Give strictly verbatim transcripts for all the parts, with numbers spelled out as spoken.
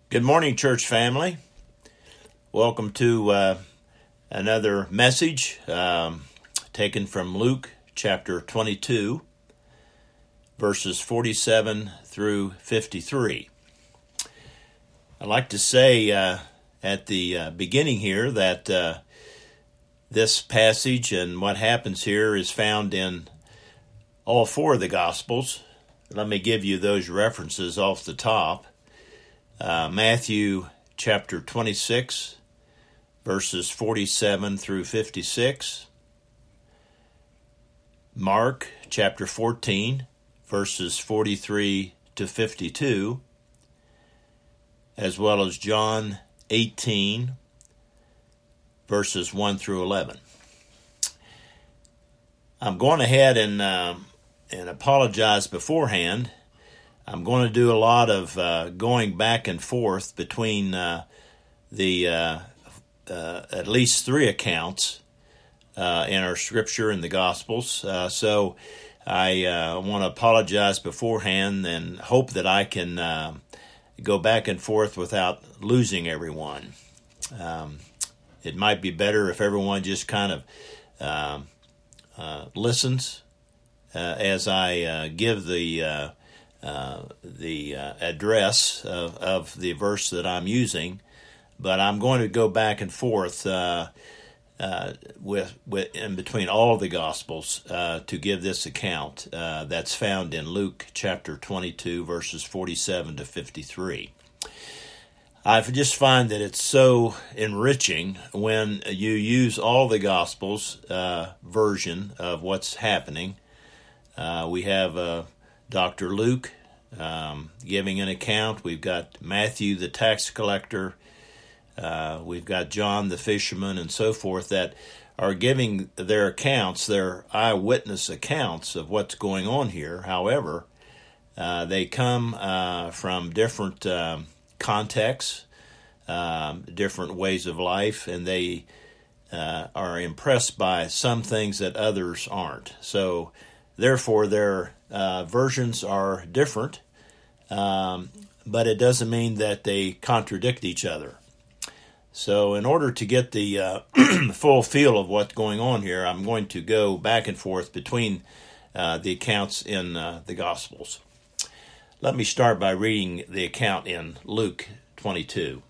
Good morning, church family. Welcome to uh, another message um, taken from Luke chapter twenty-two, verses forty-seven through fifty-three. I'd like to say uh, at the uh, beginning here that uh, this passage and what happens here is found in all four of the Gospels. Let me give you those references off the top. Uh, Matthew chapter twenty-six, verses forty-seven through fifty-six. Mark chapter fourteen, verses forty-three to fifty-two. As well as John eighteen, verses one through eleven. I'm going ahead and, uh, and apologize beforehand. I'm going to do a lot of uh, going back and forth between uh, the uh, uh, at least three accounts uh, in our scripture and the Gospels. Uh, so I uh, want to apologize beforehand and hope that I can uh, go back and forth without losing everyone. Um, it might be better if everyone just kind of uh, uh, listens uh, as I uh, give the uh, Uh, the uh, address of, of the verse that I'm using, but I'm going to go back and forth uh, uh, with, with in between all of the Gospels uh, to give this account uh, that's found in Luke chapter twenty-two, verses forty-seven to fifty-three. I just find that it's so enriching when you use all the Gospels uh, version of what's happening. Uh, we have a uh, Doctor Luke um, giving an account. We've got Matthew the tax collector. Uh, we've got John the fisherman and so forth that are giving their accounts, their eyewitness accounts of what's going on here. However, uh, they come uh, from different um, contexts, um, different ways of life, and they uh, are impressed by some things that others aren't. So, therefore, their Uh, versions are different, um, but it doesn't mean that they contradict each other. So in order to get the uh, full feel of what's going on here, I'm going to go back and forth between uh, the accounts in uh, the Gospels. Let me start by reading the account in Luke twenty-two.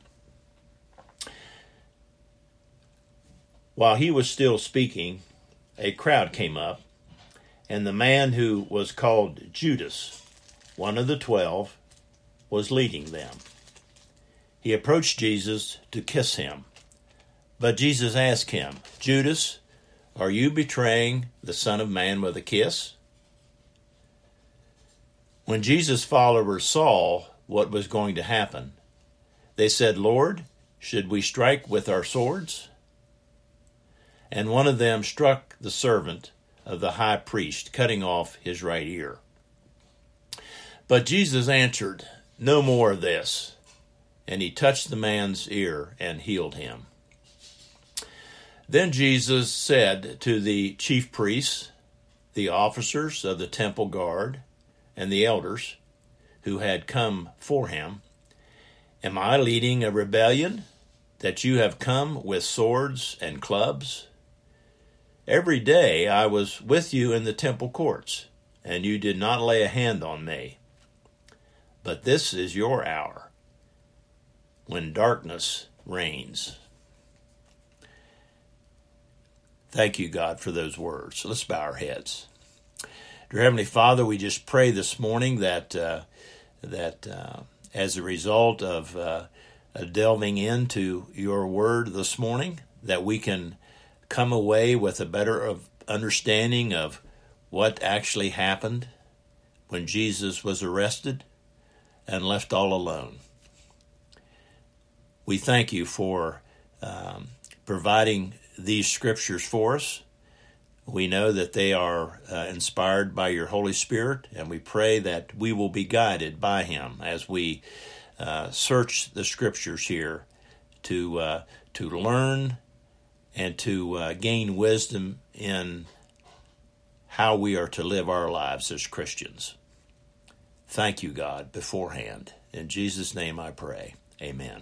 While he was still speaking, a crowd came up, and the man who was called Judas, one of the twelve, was leading them. He approached Jesus to kiss him. But Jesus asked him, "Judas, are you betraying the Son of Man with a kiss?" When Jesus' followers saw what was going to happen, they said, "Lord, should we strike with our swords?" And one of them struck the servant of the high priest, cutting off his right ear. But Jesus answered, "No more of this." And he touched the man's ear and healed him. Then Jesus said to the chief priests, the officers of the temple guard, and the elders who had come for him, "Am I leading a rebellion that you have come with swords and clubs? Every day I was with you in the temple courts, and you did not lay a hand on me. But this is your hour, when darkness reigns." Thank you, God, for those words. Let's bow our heads. Dear Heavenly Father, we just pray this morning that uh, that uh, as a result of uh, delving into your word this morning, that we can come away with a better of understanding of what actually happened when Jesus was arrested and left all alone. We thank you for um, providing these scriptures for us. We know that they are uh, inspired by your Holy Spirit, and we pray that we will be guided by him as we uh, search the scriptures here to uh, to learn and to uh, gain wisdom in how we are to live our lives as Christians. Thank you, God, beforehand. In Jesus' name I pray. Amen.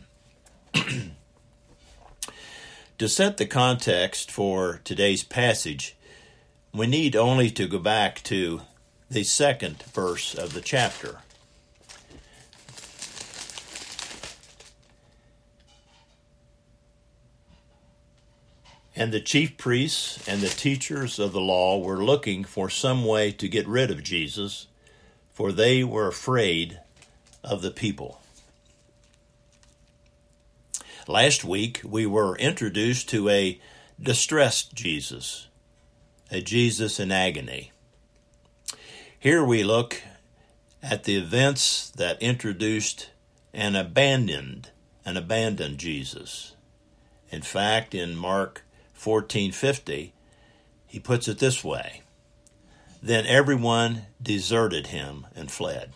To set the context for today's passage, we need only to go back to the second verse of the chapter. And the chief priests and the teachers of the law were looking for some way to get rid of Jesus, for they were afraid of the people. Last week, we were introduced to a distressed Jesus, a Jesus in agony. Here we look at the events that introduced an abandoned, an abandoned Jesus. In fact, in Mark fourteen fifty, he puts it this way: Then everyone deserted him and fled.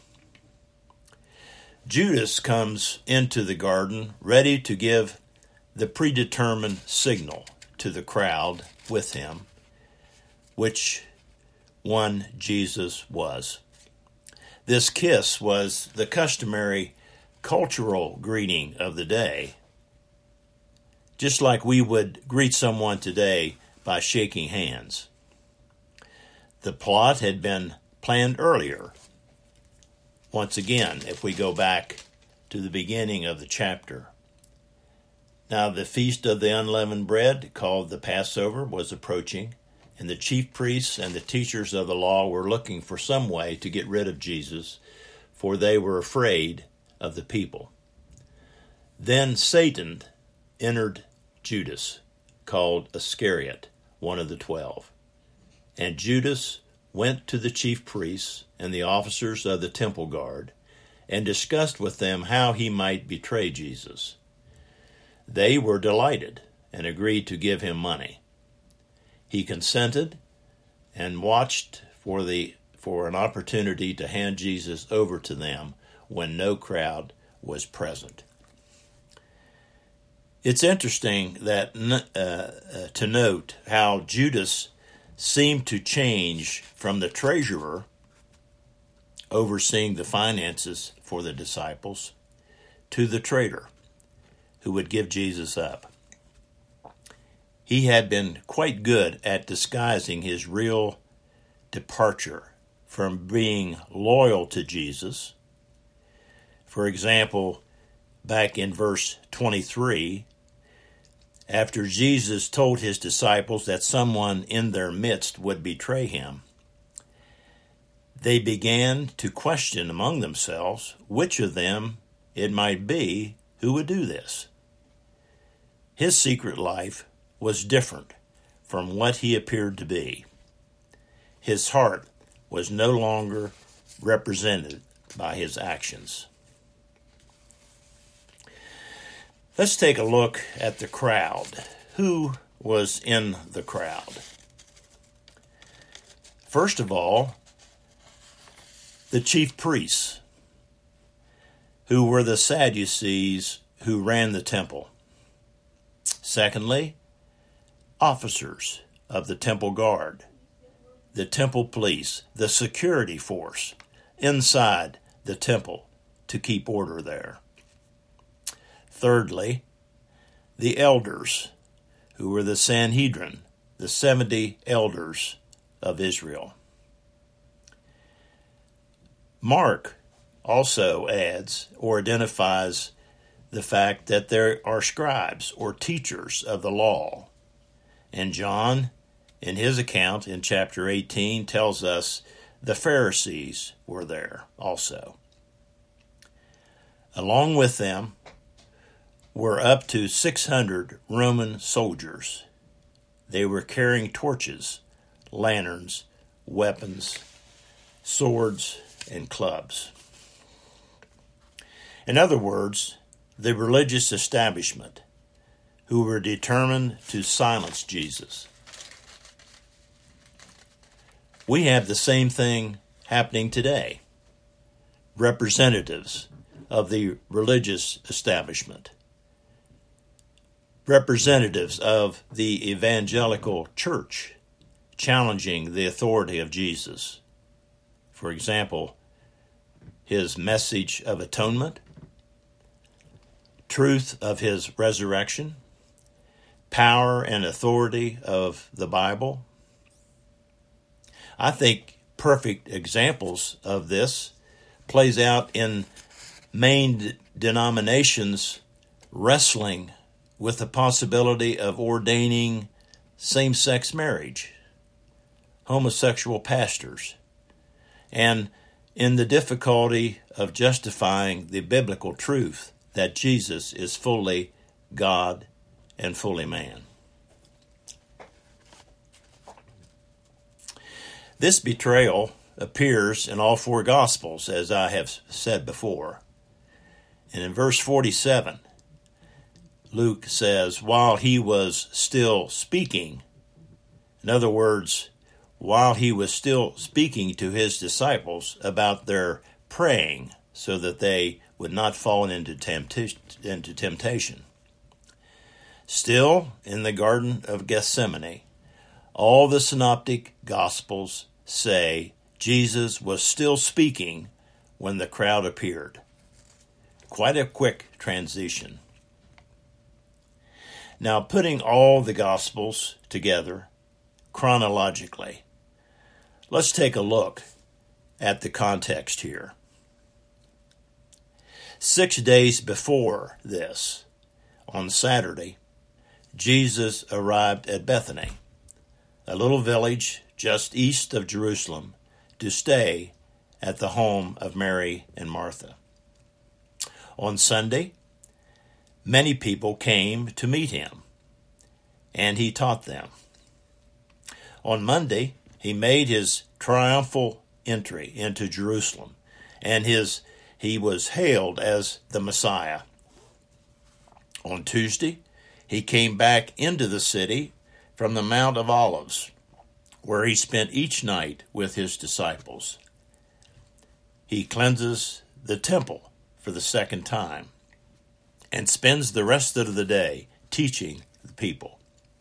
Judas comes into the garden ready to give the predetermined signal to the crowd with him, which one Jesus was. This kiss was the customary cultural greeting of the day, just like we would greet someone today by shaking hands. The plot had been planned earlier. Once again, if we go back to the beginning of the chapter. Now the feast of the unleavened bread, called the Passover, was approaching, and the chief priests and the teachers of the law were looking for some way to get rid of Jesus, for they were afraid of the people. Then Satan entered Judas, called Iscariot, one of the twelve. And Judas went to the chief priests and the officers of the temple guard and discussed with them how he might betray Jesus. They were delighted and agreed to give him money. He consented and watched for the for an opportunity to hand Jesus over to them when no crowd was present. It's interesting that uh, uh, to note how Judas seemed to change from the treasurer overseeing the finances for the disciples to the traitor who would give Jesus up. He had been quite good at disguising his real departure from being loyal to Jesus. For example, back in verse twenty-three, after Jesus told his disciples that someone in their midst would betray him, they began to question among themselves which of them it might be who would do this. His secret life was different from what he appeared to be. His heart was no longer represented by his actions. Let's take a look at the crowd. Who was in the crowd? First of all, the chief priests, who were the Sadducees who ran the temple. Secondly, officers of the temple guard, the temple police, the security force inside the temple to keep order there. Thirdly, the elders, who were the Sanhedrin, the seventy elders of Israel. Mark also adds or identifies the fact that there are scribes or teachers of the law. And John, in his account in chapter eighteen, tells us the Pharisees were there also. Along with them were up to six hundred Roman soldiers. They were carrying torches, lanterns, weapons, swords, and clubs. In other words, the religious establishment who were determined to silence Jesus. We have the same thing happening today. Representatives of the religious establishment. Representatives of the evangelical church challenging the authority of Jesus. For example, his message of atonement, truth of his resurrection, power and authority of the Bible. I think perfect examples of this plays out in main denominations wrestling with the possibility of ordaining same-sex marriage, homosexual pastors, and in the difficulty of justifying the biblical truth that Jesus is fully God and fully man. This betrayal appears in all four Gospels, as I have said before. And in verse forty-seven, Luke says, while he was still speaking, in other words, while he was still speaking to his disciples about their praying so that they would not fall into tempta- into temptation. Still, in the Garden of Gethsemane, all the synoptic Gospels say Jesus was still speaking when the crowd appeared. Quite a quick transition. Now, putting all the Gospels together chronologically, let's take a look at the context here. Six days before this, on Saturday, Jesus arrived at Bethany, a little village just east of Jerusalem, to stay at the home of Mary and Martha. On Sunday, many people came to meet him, and he taught them. On Monday, he made his triumphal entry into Jerusalem, and his he was hailed as the Messiah. On Tuesday, he came back into the city from the Mount of Olives, where he spent each night with his disciples. He cleanses the temple for the second time and spends the rest of the day teaching the people.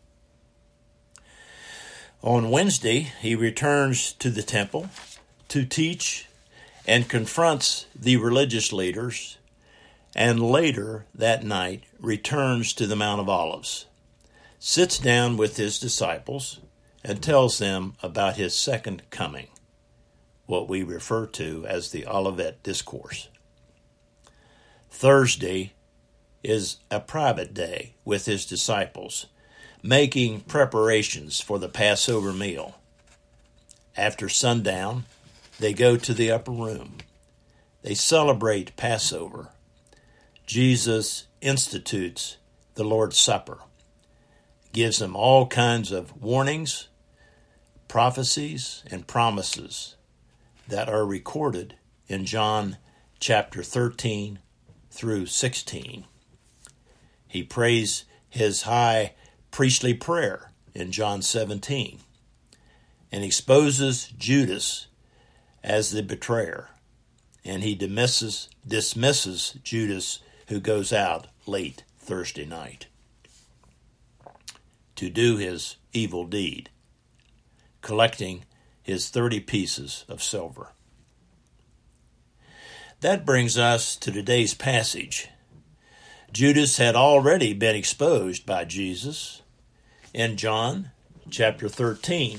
On Wednesday, he returns to the temple to teach and confronts the religious leaders, and later that night returns to the Mount of Olives, sits down with his disciples, and tells them about his second coming, what we refer to as the Olivet Discourse. Thursday is a private day with his disciples, making preparations for the Passover meal. After sundown, they go to the upper room. They celebrate Passover. Jesus institutes the Lord's Supper, gives them all kinds of warnings, prophecies, and promises that are recorded in John chapter thirteen through sixteen. He prays his high priestly prayer in John seventeen and exposes Judas as the betrayer, and he dismisses, dismisses Judas, who goes out late Thursday night to do his evil deed, collecting his thirty pieces of silver. That brings us to today's passage. Judas had already been exposed by Jesus in John chapter thirteen.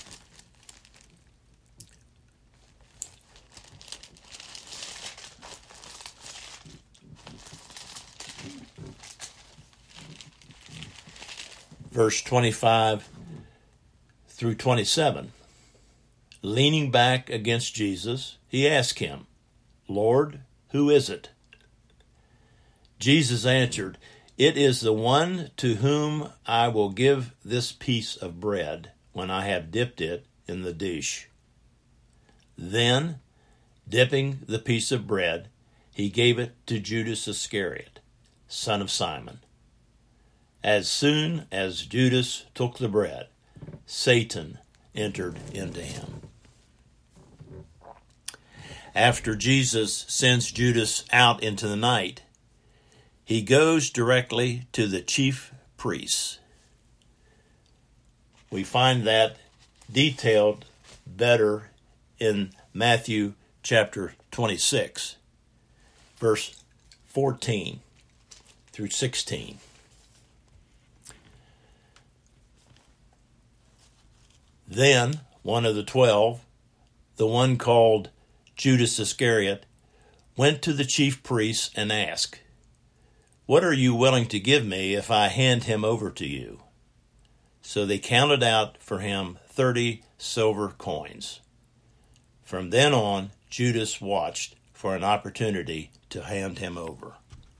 Verse twenty-five through twenty-seven. Leaning back against Jesus, he asked him, "Lord, who is it?" Jesus answered, "It is the one to whom I will give this piece of bread when I have dipped it in the dish." Then, dipping the piece of bread, he gave it to Judas Iscariot, son of Simon. As soon as Judas took the bread, Satan entered into him. After Jesus sends Judas out into the night, he goes directly to the chief priests. We find that detailed better in Matthew chapter twenty-six, verse fourteen through sixteen. Then one of the twelve, the one called Judas Iscariot, went to the chief priests and asked, "What are you willing to give me if I hand him over to you?" So they counted out for him thirty silver coins. From then on, Judas watched for an opportunity to hand him over.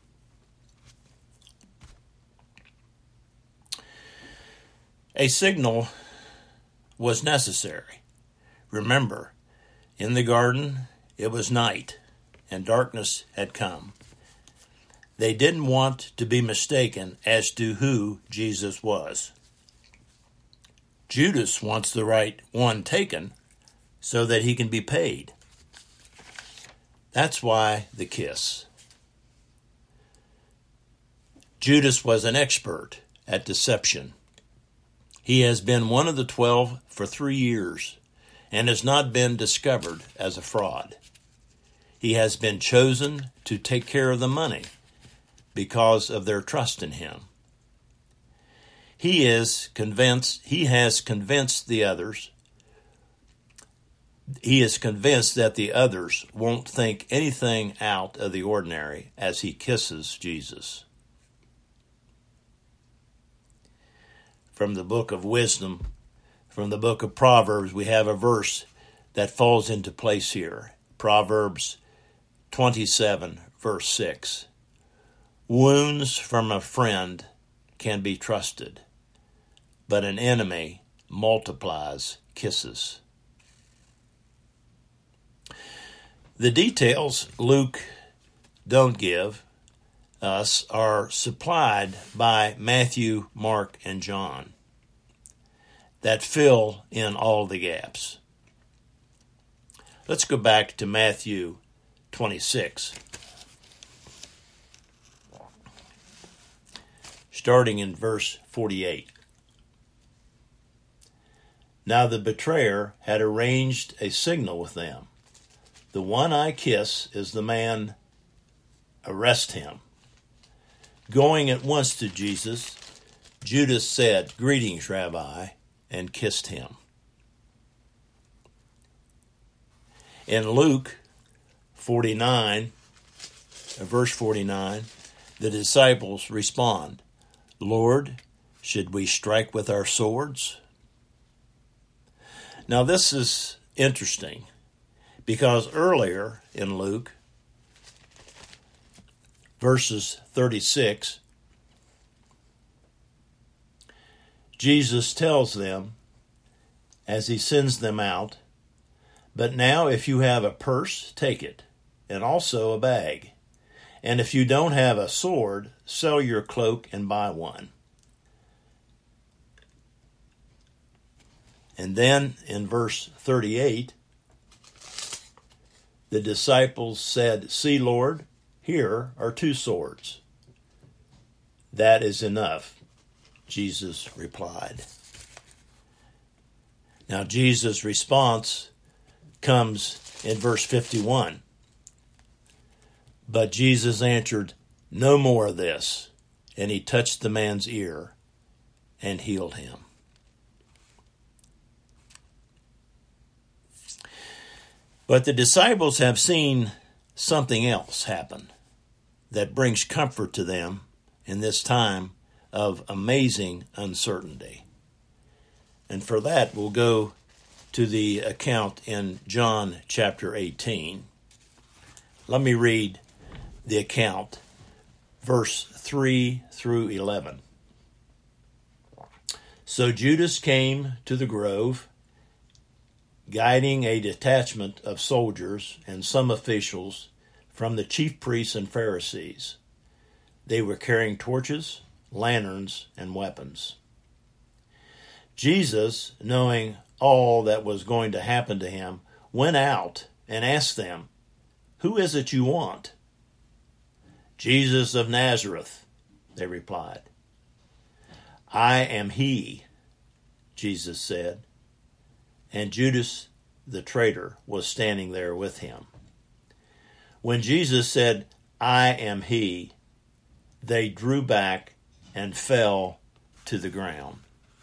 A signal was necessary. Remember, in the garden, it was night, and darkness had come. They didn't want to be mistaken as to who Jesus was. Judas wants the right one taken so that he can be paid. That's why the kiss. Judas was an expert at deception. He has been one of the twelve for three years and has not been discovered as a fraud. He has been chosen to take care of the money because of their trust in him. He is convinced, he has convinced the others, he is convinced that the others won't think anything out of the ordinary as he kisses Jesus. From the book of wisdom, from the book of Proverbs, we have a verse that falls into place here. Proverbs twenty-seven, verse six. Wounds from a friend can be trusted, but an enemy multiplies kisses. The details Luke don't give us are supplied by Matthew, Mark, and John that fill in all the gaps. Let's go back to Matthew twenty-six, starting in verse forty-eight. Now the betrayer had arranged a signal with them. The one I kiss is the man, arrest him. Going at once to Jesus, Judas said, "Greetings, Rabbi," and kissed him. In Luke forty-nine, verse forty-nine, the disciples respond, "Lord, should we strike with our swords?" Now this is interesting because earlier in Luke, verses thirty-six, Jesus tells them as he sends them out, "But now if you have a purse, take it, and also a bag. And if you don't have a sword, sell your cloak and buy one." And then in verse thirty-eight, the disciples said, "See, Lord, here are two swords." "That is enough," Jesus replied. Now Jesus' response comes in verse fifty-one. But Jesus answered, "No more of this." And he touched the man's ear and healed him. But the disciples have seen something else happen that brings comfort to them in this time of amazing uncertainty. And for that, we'll go to the account in John chapter eighteen. Let me read the account, verse three through eleven. So Judas came to the grove, guiding a detachment of soldiers and some officials from the chief priests and Pharisees. They were carrying torches, lanterns, and weapons. Jesus, knowing all that was going to happen to him, went out and asked them, "Who is it you want?" "Jesus of Nazareth," they replied. "I am he," Jesus said. And Judas the traitor was standing there with him. When Jesus said, "I am he," they drew back and fell to the ground.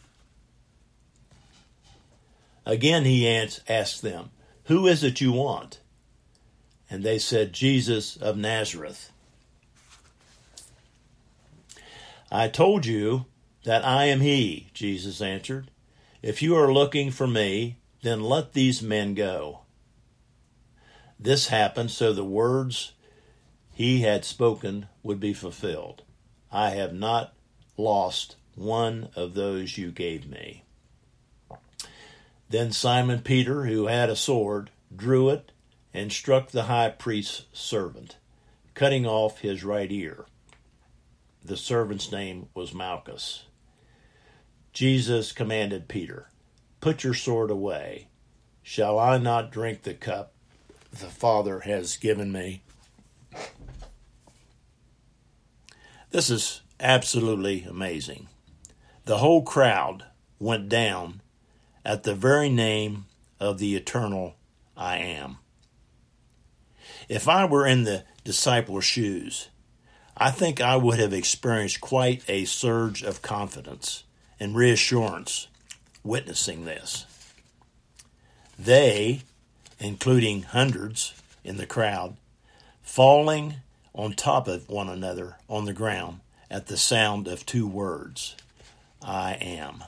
Again he asked them, "Who is it you want?" And they said, "Jesus of Nazareth." "I told you that I am he," Jesus answered. "If you are looking for me, then let these men go." This happened so the words he had spoken would be fulfilled. "I have not lost one of those you gave me." Then Simon Peter, who had a sword, drew it and struck the high priest's servant, cutting off his right ear. The servant's name was Malchus. Jesus commanded Peter, "Put your sword away. Shall I not drink the cup the Father has given me?" This is absolutely amazing. The whole crowd went down at the very name of the eternal I Am. If I were in the disciples' shoes, I think I would have experienced quite a surge of confidence and reassurance witnessing this. They, including hundreds in the crowd, falling on top of one another on the ground at the sound of two words, I am.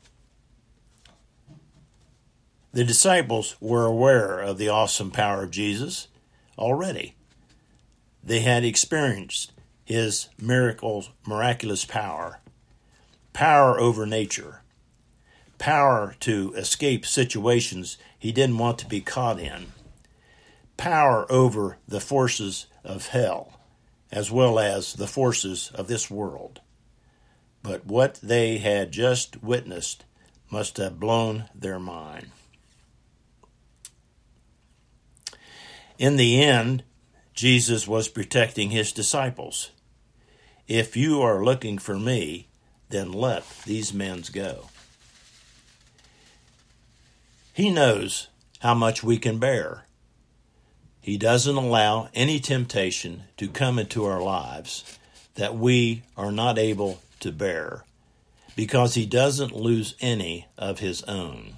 The disciples were aware of the awesome power of Jesus already. They had experienced his miracles, miraculous power, power over nature, power to escape situations he didn't want to be caught in, power over the forces of hell, as well as the forces of this world. But what they had just witnessed must have blown their mind. In the end, Jesus was protecting his disciples. "If you are looking for me, then let these men go." He knows how much we can bear. He doesn't allow any temptation to come into our lives that we are not able to bear, because he doesn't lose any of his own.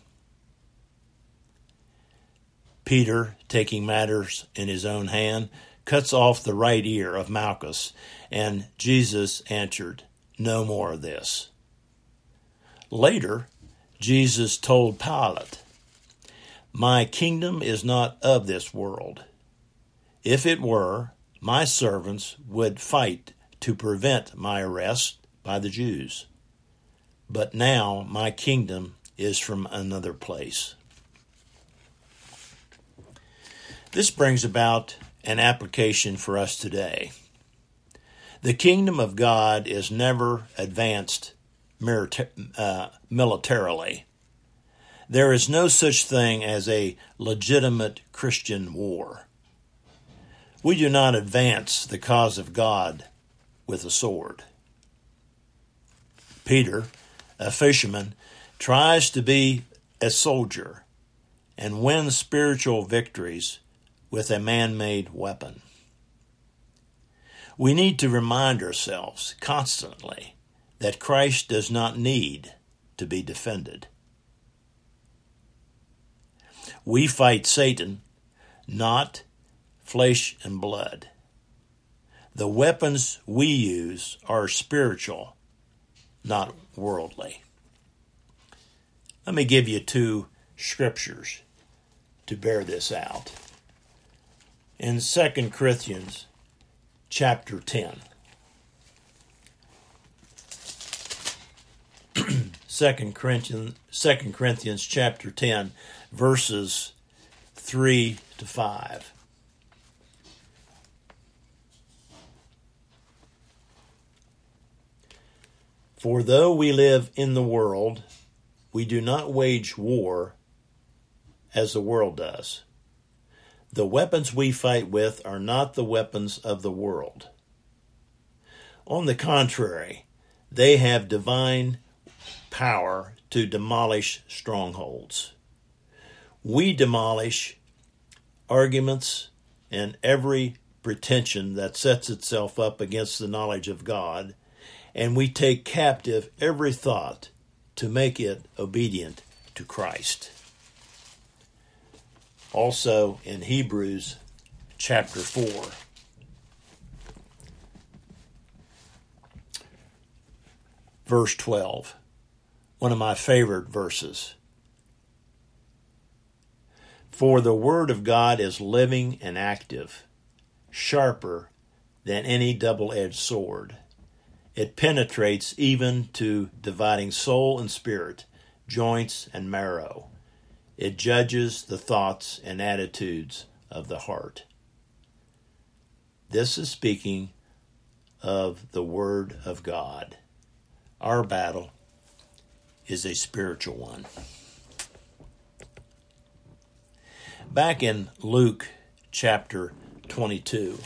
Peter, taking matters in his own hand, cuts off the right ear of Malchus, and Jesus answered, "No more of this." Later, Jesus told Pilate, "My kingdom is not of this world. If it were, my servants would fight to prevent my arrest by the Jews. But now my kingdom is from another place." This brings about an application for us today. The kingdom of God is never advanced uh, militarily. There is no such thing as a legitimate Christian war. We do not advance the cause of God with a sword. Peter, a fisherman, tries to be a soldier and win spiritual victories with a man-made weapon. We need to remind ourselves constantly that Christ does not need to be defended. We fight Satan, not flesh and blood. The weapons we use are spiritual, not worldly. Let me give you two scriptures to bear this out. In Second Corinthians chapter ten. Second Corinthians, Second Corinthians chapter ten, verses three to five. "For though we live in the world, we do not wage war as the world does. The weapons we fight with are not the weapons of the world. On the contrary, they have divine power to demolish strongholds. We demolish arguments and every pretension that sets itself up against the knowledge of God, and we take captive every thought to make it obedient to Christ. Also in Hebrews chapter four, verse twelve, one of my favorite verses. For the word of God is living and active, sharper than any double-edged sword. It penetrates even to dividing soul and spirit, joints and marrow. It judges the thoughts and attitudes of the heart. This is speaking of the Word of God. Our battle is a spiritual one. Back in Luke chapter twenty-two,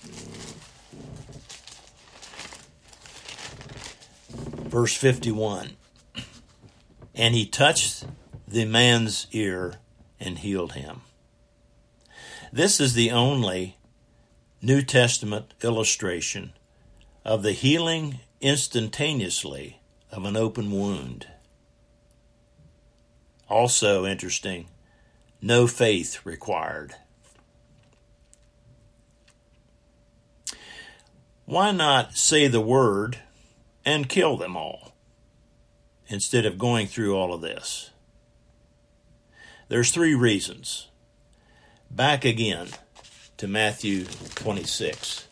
verse fifty-one, and he touched the man's ear and healed him. This is the only New Testament illustration of the healing instantaneously of an open wound. Also interesting, no faith required. Why not say the word and kill them all instead of going through all of this? There's three reasons. Back again to Matthew twenty-six.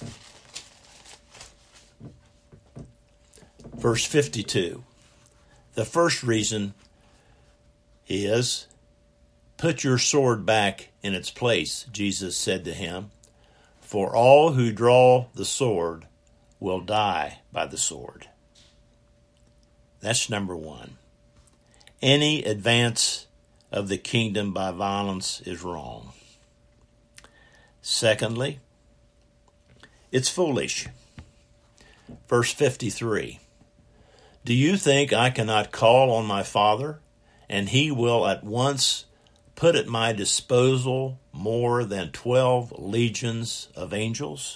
Verse fifty-two. The first reason is, put your sword back in its place, Jesus said to him, for all who draw the sword will die by the sword. That's number one. Any advance of the kingdom by violence is wrong. Secondly, it's foolish. Verse fifty-three. Do you think I cannot call on my Father, and he will at once put at my disposal more than twelve legions of angels?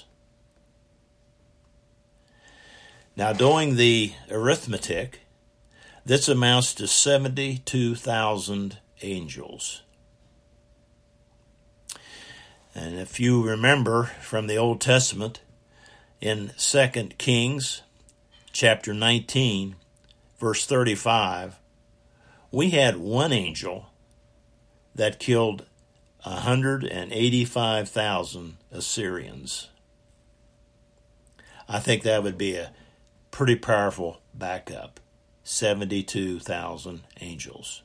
Now, doing the arithmetic, this amounts to seventy-two thousand angels. And if you remember from the Old Testament, in Second Kings chapter nineteen, verse thirty-five, we had one angel that killed one hundred eighty-five thousand Assyrians. I think that would be a pretty powerful backup. seventy-two thousand angels.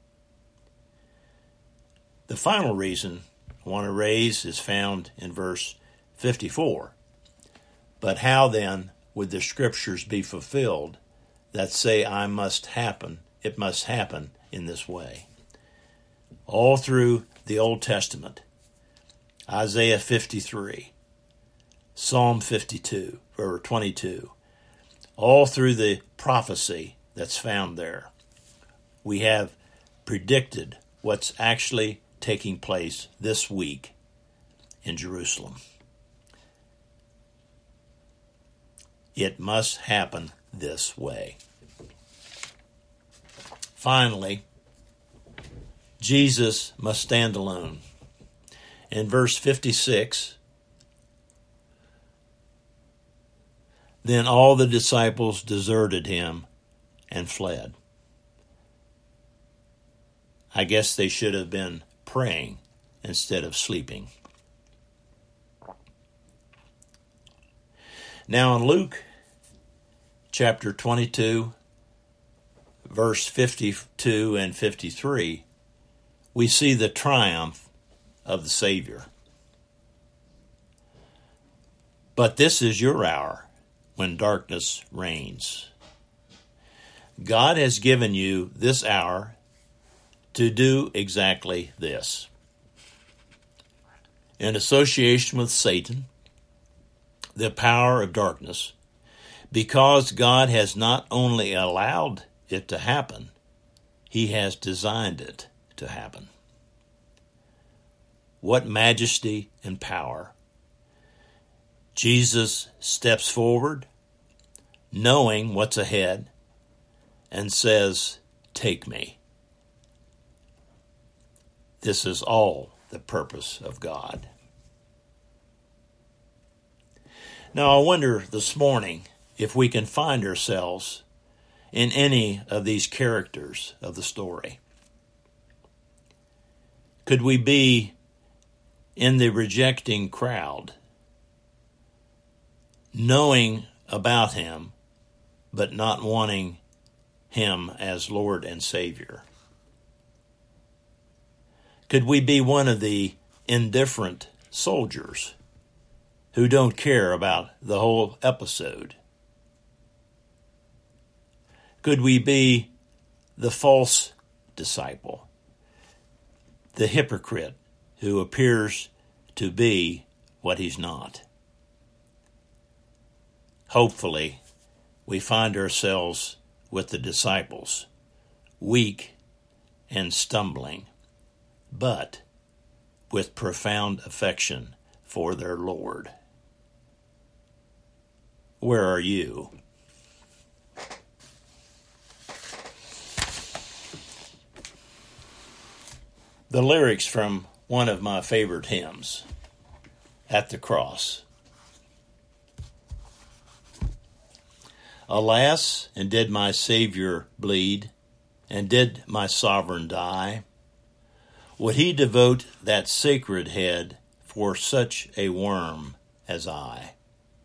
The final reason I want to raise is found in verse fifty-four. But how then would the scriptures be fulfilled that say I must happen, it must happen in this way? All through the Old Testament, Isaiah fifty-three, Psalm fifty-two, or twenty-two, all through the prophecy that's found there, we have predicted what's actually taking place this week in Jerusalem. It must happen this way. Finally, Jesus must stand alone. In verse fifty-six, then all the disciples deserted him and fled. I guess they should have been praying instead of sleeping. Now in Luke chapter twenty-two, verse fifty-two and fifty-three, we see the triumph of the Savior. But this is your hour when darkness reigns. God has given you this hour to do exactly this. In association with Satan, the power of darkness, because God has not only allowed it to happen, he has designed it to happen. What majesty and power Jesus steps forward, knowing what's ahead, and says, "Take me." This is all the purpose of God. Now, I wonder this morning if we can find ourselves in any of these characters of the story. Could we be in the rejecting crowd, knowing about him, but not wanting him as Lord and Savior? Could we be one of the indifferent soldiers who don't care about the whole episode? Could we be the false disciple, the hypocrite who appears to be what he's not? Hopefully, we find ourselves with the disciples, weak and stumbling, but with profound affection for their Lord. Where are you? The lyrics from one of my favorite hymns, At the Cross. Alas, and did my Savior bleed, and did my Sovereign die? Would he devote that sacred head for such a worm as I?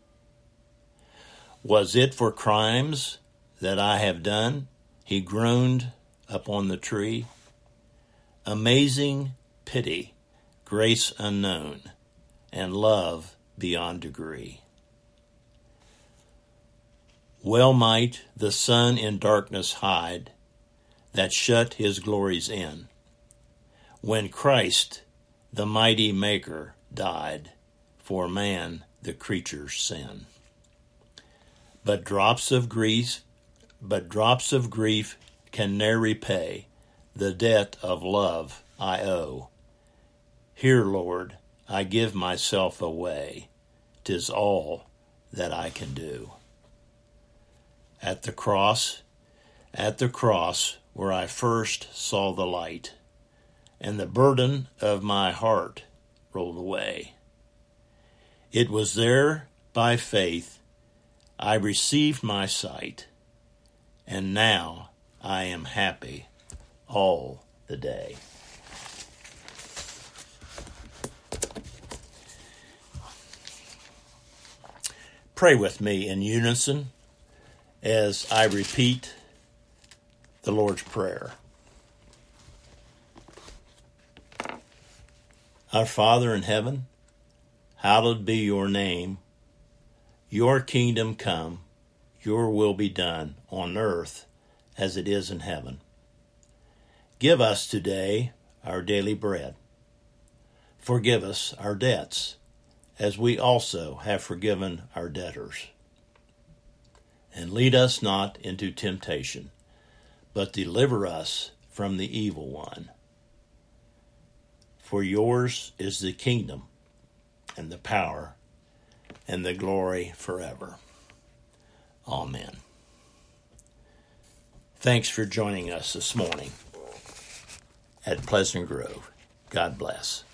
Was it for crimes that I have done he groaned upon the tree? Amazing pity, grace unknown, and love beyond degree. Well might the sun in darkness hide that shut his glories in, when Christ, the mighty Maker, died for man, the creature's sin. But drops of grief, but drops of grief can ne'er repay the debt of love I owe. Here, Lord, I give myself away. 'Tis all that I can do. At the cross, at the cross where I first saw the light, and the burden of my heart rolled away. It was there by faith I received my sight, and now I am happy all the day. Pray with me in unison as I repeat the Lord's Prayer. Our Father in heaven, hallowed be your name. Your kingdom come, your will be done on earth as it is in heaven. Give us today our daily bread. Forgive us our debts, as we also have forgiven our debtors. And lead us not into temptation, but deliver us from the evil one. For yours is the kingdom, and the power, and the glory forever. Amen. Thanks for joining us this morning at Pleasant Grove. God bless.